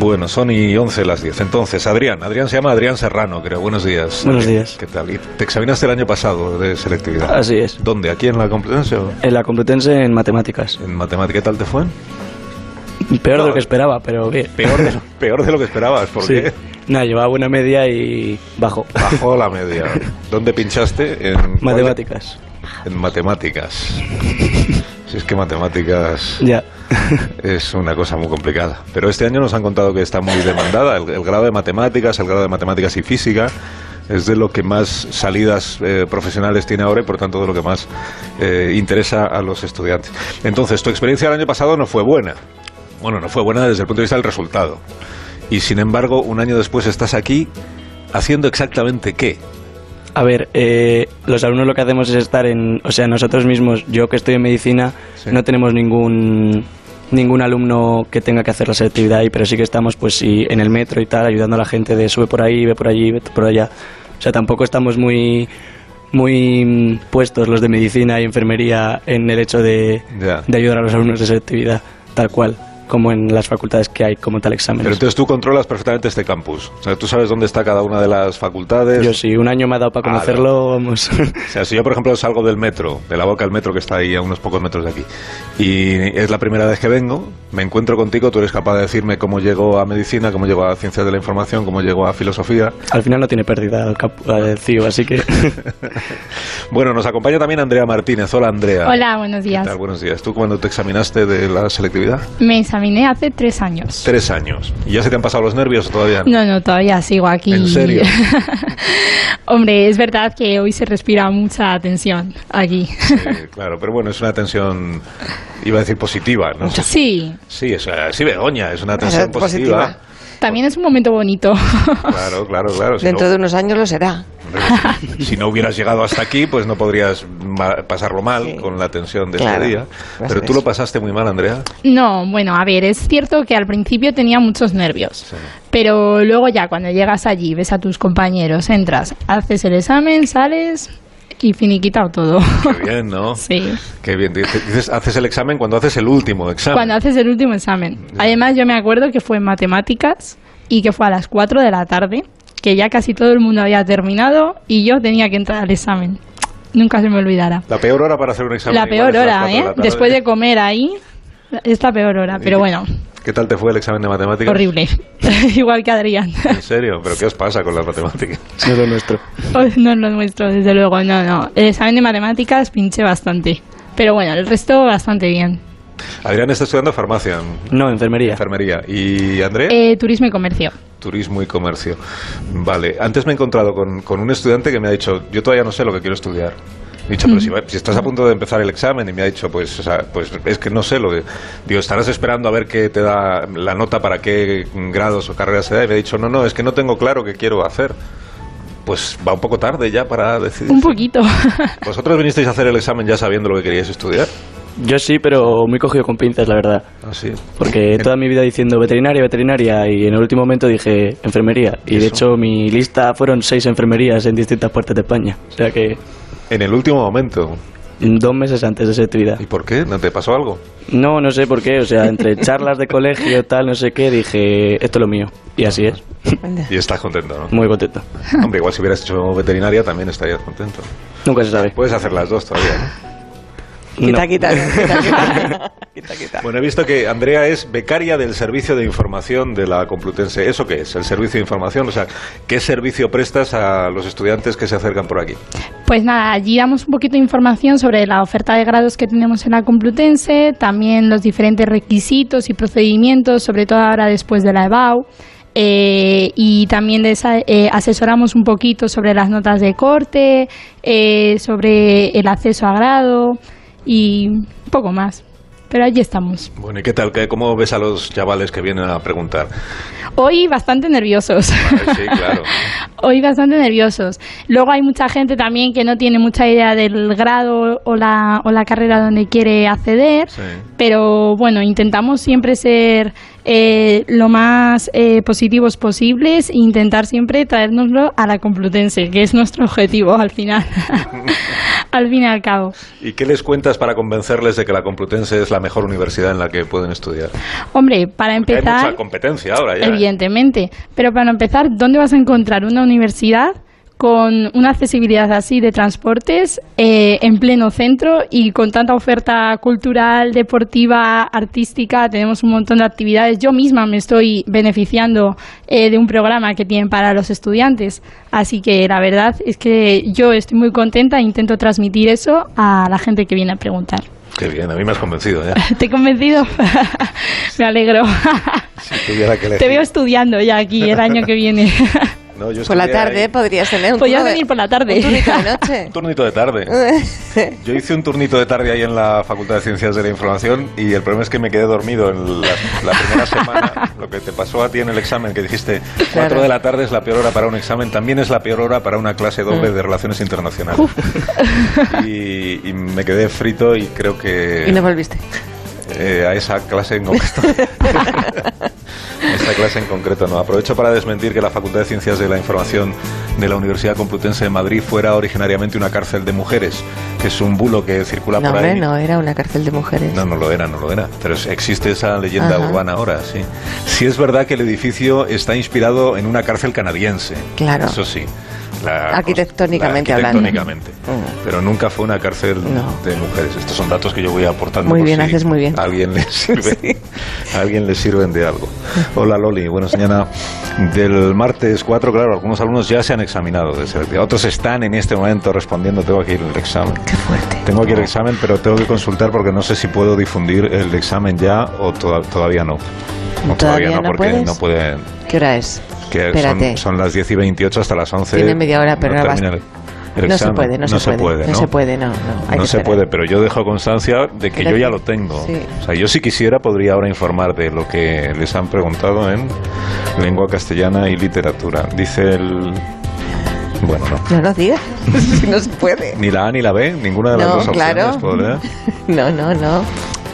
Bueno, son y 11 las 10. Entonces, Adrián se llama Adrián Serrano, creo. Buenos días. Buenos días. ¿Qué tal? ¿Y te examinaste el año pasado de selectividad? Así es. ¿Dónde? ¿Aquí en la Complutense? En la Complutense en matemáticas. ¿En matemática qué tal te fue? Peor de lo que esperaba, pero bien. Peor de lo que esperabas, ¿por sí. qué? Nada, llevaba buena media y bajó. Bajó la media. ¿Dónde pinchaste? En matemáticas. En matemáticas. Si es que matemáticas ya. Es una cosa muy complicada. Pero este año nos han contado que está muy demandada. El grado de matemáticas y física es de lo que más salidas profesionales tiene ahora y por tanto de lo que más interesa a los estudiantes. Entonces, tu experiencia el año pasado no fue buena. Bueno, no fue buena desde el punto de vista del resultado. Y sin embargo, un año después estás aquí haciendo exactamente ¿qué? A ver, los alumnos lo que hacemos es estar o sea, nosotros mismos, yo que estoy en medicina, sí. No tenemos ningún alumno que tenga que hacer la selectividad ahí, pero sí que estamos pues sí, en el metro y tal, ayudando a la gente de sube por ahí, ve por allí, ve por allá. O sea, tampoco estamos muy puestos los de medicina y enfermería en el hecho de ayudar a los alumnos de selectividad, tal cual, como en las facultades que hay como tal exámenes. Pero entonces tú controlas perfectamente este campus. O sea, tú sabes dónde está cada una de las facultades. Yo sí, un año me ha dado para conocerlo, vamos. O sea, si yo, por ejemplo, salgo del metro, de la boca del metro que está ahí a unos pocos metros de aquí, y es la primera vez que vengo, me encuentro contigo, tú eres capaz de decirme cómo llego a medicina, cómo llego a ciencias de la información, cómo llego a filosofía. Al final no tiene pérdida el CIO, así que... Bueno, nos acompaña también Andrea Martínez. Hola, Andrea. Hola, buenos días. ¿Qué tal? Buenos días. ¿Tú cuándo te examinaste de la selectividad? Me examiné hace 3 años. 3 años. ¿Y ya se te han pasado los nervios o todavía no? No, todavía sigo aquí. ¿En serio? Hombre, es verdad que hoy se respira mucha tensión aquí. Sí, claro, pero bueno, es una tensión, iba a decir positiva, ¿no? Sí. Sí, sí, Begoña, es una tensión positiva. También es un momento bonito. Claro. Dentro de unos años lo será. Si no hubieras llegado hasta aquí, pues no podrías pasarlo mal con la tensión de este día. Pero tú lo pasaste muy mal, Andrea. No, bueno, a ver, es cierto que al principio tenía muchos nervios. Sí. Pero luego ya cuando llegas allí, ves a tus compañeros, entras, haces el examen, sales... y finiquitado todo. Qué bien, ¿no? Sí. Qué bien. Dices, haces el examen cuando haces el último examen. Cuando haces el último examen. Además, yo me acuerdo que fue en matemáticas y que fue a las 4 de la tarde, que ya casi todo el mundo había terminado y yo tenía que entrar al examen. Nunca se me olvidará. La peor hora para hacer un examen. La peor hora, ¿eh? Después de comer ahí, es la peor hora, pero bueno. ¿Qué tal te fue el examen de matemáticas? Horrible. Igual que Adrián. ¿En serio? ¿Pero qué os pasa con las matemáticas? No es lo nuestro. No es lo nuestro, desde luego. No. El examen de matemáticas pinché bastante. Pero bueno, el resto bastante bien. Adrián está estudiando farmacia. No, enfermería. ¿Y Andrea? Turismo y comercio. Turismo y comercio. Vale. Antes me he encontrado con un estudiante que me ha dicho, yo todavía no sé lo que quiero estudiar. He dicho, pero si estás a punto de empezar el examen, y me ha dicho, pues es que no sé lo que... Digo, estarás esperando a ver qué te da la nota para qué grados o carreras se da. Y me ha dicho, no, es que no tengo claro qué quiero hacer. Pues va un poco tarde ya para decidir. Un poquito. ¿Vosotros vinisteis a hacer el examen ya sabiendo lo que queríais estudiar? Yo sí, pero muy cogido con pinzas, la verdad. ¿Ah, sí? Porque toda mi vida diciendo veterinaria, y en el último momento dije enfermería. Y de hecho mi lista fueron 6 enfermerías en distintas partes de España. O sea que... En el último momento. 2 meses antes de esa actividad. ¿Y por qué? ¿No te pasó algo? No sé por qué. O sea, entre charlas de colegio, tal, no sé qué, dije, esto es lo mío. Y así es. Y estás contento, ¿no? Muy contento. Hombre, igual si hubieras hecho veterinaria también estarías contento. Nunca se sabe. Puedes hacer las dos todavía, ¿no? Quita. Bueno, he visto que Andrea es becaria del Servicio de Información de la Complutense. ¿Eso qué es? El Servicio de Información, o sea, ¿qué servicio prestas a los estudiantes que se acercan por aquí? Pues nada, allí damos un poquito de información sobre la oferta de grados que tenemos en la Complutense, también los diferentes requisitos y procedimientos, sobre todo ahora después de la EBAU. Y también asesoramos un poquito sobre las notas de corte, sobre el acceso a grado y un poco más. Pero allí estamos. Bueno, ¿y qué tal? ¿Cómo ves a los chavales que vienen a preguntar? Hoy bastante nerviosos. Vale, sí, claro. Hoy bastante nerviosos. Luego hay mucha gente también que no tiene mucha idea del grado o la carrera donde quiere acceder. Sí. Pero bueno, intentamos siempre ser lo más positivos posibles e intentar siempre traérnoslo a la Complutense, que es nuestro objetivo al final. al fin y al cabo. ¿Y qué les cuentas para convencerles de que la Complutense es la mejor universidad en la que pueden estudiar? Hombre, para Porque empezar... hay mucha competencia ahora ya. Evidentemente, pero para empezar, ¿dónde vas a encontrar una universidad con una accesibilidad así de transportes en pleno centro y con tanta oferta cultural, deportiva, artística? Tenemos un montón de actividades. Yo misma me estoy beneficiando de un programa que tienen para los estudiantes. Así que la verdad es que yo estoy muy contenta e intento transmitir eso a la gente que viene a preguntar. Qué bien, a mí me has convencido ya. ¿Te he convencido? Me alegro. Si tuviera que elegir. Te veo estudiando ya aquí el año que viene. No, yo Por la estudié tarde ahí. podrías tener un Podrías turno venir por la tarde. un turnito de noche. Un turnito de tarde. Yo hice un turnito de tarde ahí en la Facultad de Ciencias de la Información y el problema es que me quedé dormido en la primera semana. Lo que te pasó a ti en el examen, que dijiste 4 de la tarde es la peor hora para un examen, también es la peor hora para una clase doble de Relaciones Internacionales. Y me quedé frito y creo que... Y no volviste. A esa clase en concreto. Esta clase en concreto no. Aprovecho para desmentir que la Facultad de Ciencias de la Información de la Universidad Complutense de Madrid fuera originariamente una cárcel de mujeres, que es un bulo que circula No, por hombre, ahí. no era una cárcel de mujeres. No lo era. Pero existe esa leyenda Ajá. urbana ahora, sí. Sí es verdad que el edificio está inspirado en una cárcel canadiense. Claro. Eso sí. Arquitectónicamente arquitectónicamente. Pero nunca fue una cárcel de mujeres. Estos son datos que yo voy aportando. Muy por bien, si haces muy bien. a alguien le sirve, Sí. a alguien le sirven de algo. Hola Loli, buenas mañana. Del martes 4, claro, algunos alumnos ya se han examinado de selectividad. Otros están en este momento respondiendo. Tengo aquí el examen. Qué fuerte. Tengo aquí el examen, pero tengo que consultar porque no sé si puedo difundir el examen ya o todavía no. O ¿Todavía no porque puedes? no puede. ¿Qué hora es? Que Espérate. son las 10:28 hasta las 11. Tiene media hora, pero no termina el No se examen. puede, no se puede. No se puede, no. Hay No que se esperar. puede, pero yo dejo constancia de que yo ya lo tengo. Sí. O sea, yo si quisiera podría ahora informar de lo que les han preguntado en lengua castellana y literatura. Dice el... Bueno, no. No lo digas, si no se puede. Ni la A ni la B, ninguna de las No, dos opciones. claro. ¿Puedo leer? No.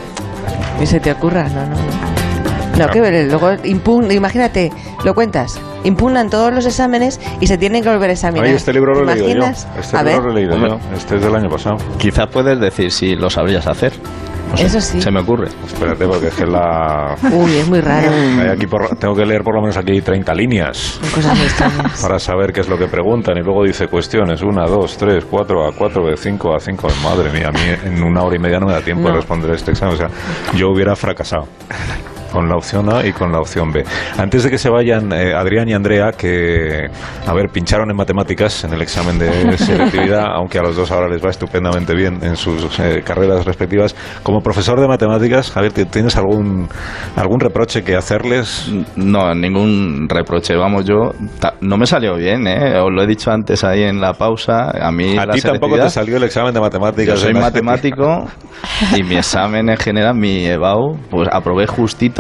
Ni se te ocurra, no. No, que luego imagínate, lo cuentas, impugnan todos los exámenes y se tienen que volver a examinar. Ay, este libro lo he leído yo. imaginas? Este A libro ver. lo he leído yo. Este es del año pasado. Quizás puedes decir si lo sabrías hacer. No sé, Eso sí. Se me ocurre. Espérate, porque es que la... Uy, es muy raro. hay aquí tengo que leer por lo menos aquí 30 líneas Son cosas muy extrañas. para saber qué es lo que preguntan. Y luego dice cuestiones, 1, 2, 3, 4, a 4, de 5 a 5. Madre mía, a mí en 1 hora y media no me da tiempo de No. responder este examen. O sea, yo hubiera fracasado con la opción A y con la opción B. Antes de que se vayan Adrián y Andrea, que, a ver, pincharon en matemáticas en el examen de selectividad, aunque a los dos ahora les va estupendamente bien en sus carreras respectivas. Como profesor de matemáticas, Javier, ¿tienes algún reproche que hacerles? No, ningún reproche. Vamos, yo no me salió bien, ¿eh? Os lo he dicho antes ahí en la pausa. A mí A la ti tampoco selectividad, te salió el examen de matemáticas. yo soy en la matemático y mi examen en general, mi EBAU, pues aprobé justito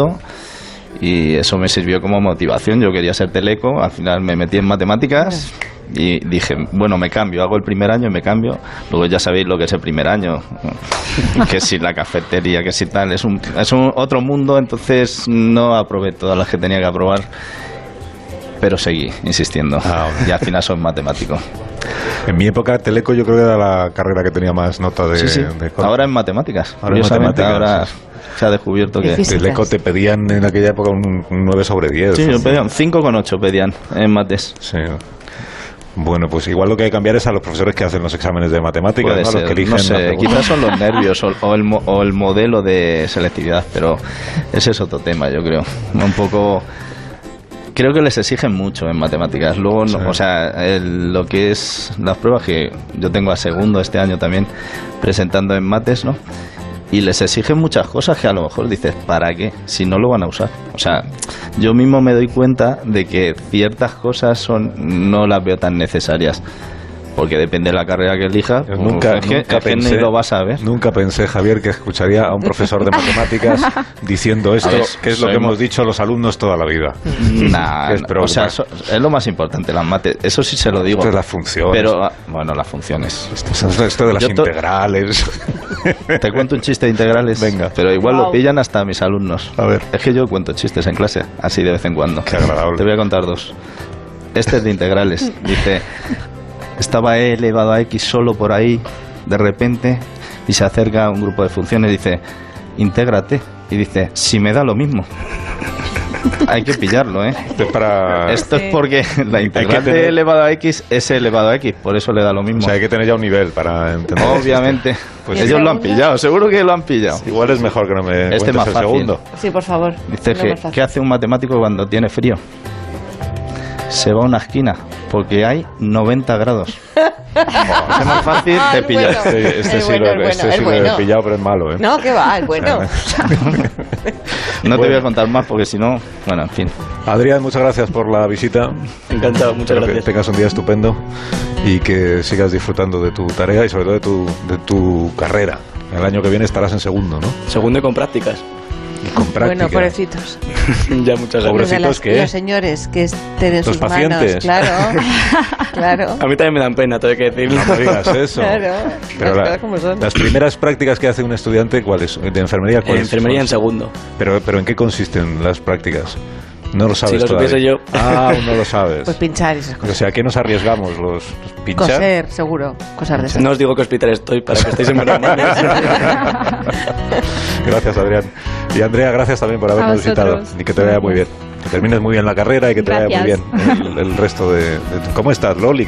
y eso me sirvió como motivación. Yo quería ser teleco, al final me metí en matemáticas y dije, bueno, me cambio, hago el primer año y me cambio. Luego ya sabéis lo que es el primer año, que si la cafetería, que si tal, es un otro mundo, entonces no aprobé todas las que tenía que aprobar, pero seguí insistiendo y al final soy matemático. En mi época, teleco yo creo que era la carrera que tenía más nota de... Sí. de Ahora en matemáticas. Ahora en Curiosamente, matemáticas, ahora se ha descubierto que... Difícil. Teleco te pedían en aquella época un 9 sobre 10. Sí, yo pedían 5,8 pedían en mates. Sí. Bueno, pues igual lo que hay que cambiar es a los profesores que hacen los exámenes de matemáticas, Puede ¿no? ser, Los que eligen no la sé, pregunta. quizás son los nervios o el modelo de selectividad, pero ese es otro tema, yo creo. Un poco... Creo que les exigen mucho en matemáticas. Luego, Sí. o sea, lo que es las pruebas, que yo tengo a segundo este año también presentando en mates, ¿no? Y les exigen muchas cosas que a lo mejor dices, ¿para qué? Si no lo van a usar. O sea, yo mismo me doy cuenta de que ciertas cosas no las veo tan necesarias. Porque depende de la carrera que elija, Yo nunca es que pensé, ni lo vas a ver. Nunca pensé, Javier, que escucharía a un profesor de matemáticas diciendo esto, A ver, que es lo que soy hemos dicho los alumnos toda la vida. Nah, Es o sea, es lo más importante, las mates. Eso sí se lo digo. Esto es las funciones. Pero, bueno, las funciones. Esto de las Yo integrales. Te cuento un chiste de integrales. Venga. Pero igual Wow. lo pillan hasta mis alumnos. A ver. Es que yo cuento chistes en clase, así de vez en cuando. Qué agradable. Te voy a contar dos. Este es de integrales. Dice, estaba E elevado a X solo por ahí, de repente, y se acerca a un grupo de funciones y dice, intégrate. Y dice, si me da lo mismo. Hay que pillarlo, ¿eh? Esto es porque la integral de elevado a X es elevado a X, por eso le da lo mismo. O sea, hay que tener ya un nivel para entender. Obviamente. Pues ellos lo han pillado, seguro que lo han pillado. Igual es mejor que no me Este cuentes más el fácil. segundo. Sí, por favor. Dice ¿qué hace un matemático cuando tiene frío? Se va a una esquina, porque hay 90 grados. Es más fácil de pillar. Bueno. Este Es sí bueno, lo es bueno, es lo he bueno. pillado, pero es malo, ¿eh? No, que va, es bueno. No te voy a contar más porque si no, bueno, en fin. Adrián, muchas gracias por la visita. Encantado, muchas Espero gracias. que tengas un día estupendo y que sigas disfrutando de tu tarea y sobre todo de tu carrera. El año que viene estarás en segundo, ¿no? Segundo y con prácticas. Y con práctica. Bueno, pobrecitos. Ya, muchas gracias. Pobrecitos, ¿qué? Los señores que estén en Los sus pacientes. manos. Claro. A mí también me dan pena, todo hay que decirlo. No me digas eso. Claro. Pero Las cosas como son. las primeras prácticas que hace un estudiante, ¿cuáles? ¿De enfermería? En ¿Cuáles enfermería en son? segundo. Pero ¿en qué consisten las prácticas? No lo sabes Si lo todavía. supiese yo. Ah, aún no lo sabes. Pues pinchar y esas O cosas. sea, ¿a qué nos arriesgamos? ¿Los pinchar? Coser, seguro. Cosas de esas. No os digo qué hospital estoy para que estéis en buenas manos. Gracias, Adrián. Y Andrea, gracias también por habernos A vosotros. visitado. Y que te vaya muy bien. Que termines muy bien la carrera y que te vaya muy bien Gracias. el resto de... ¿Cómo estás, Loli?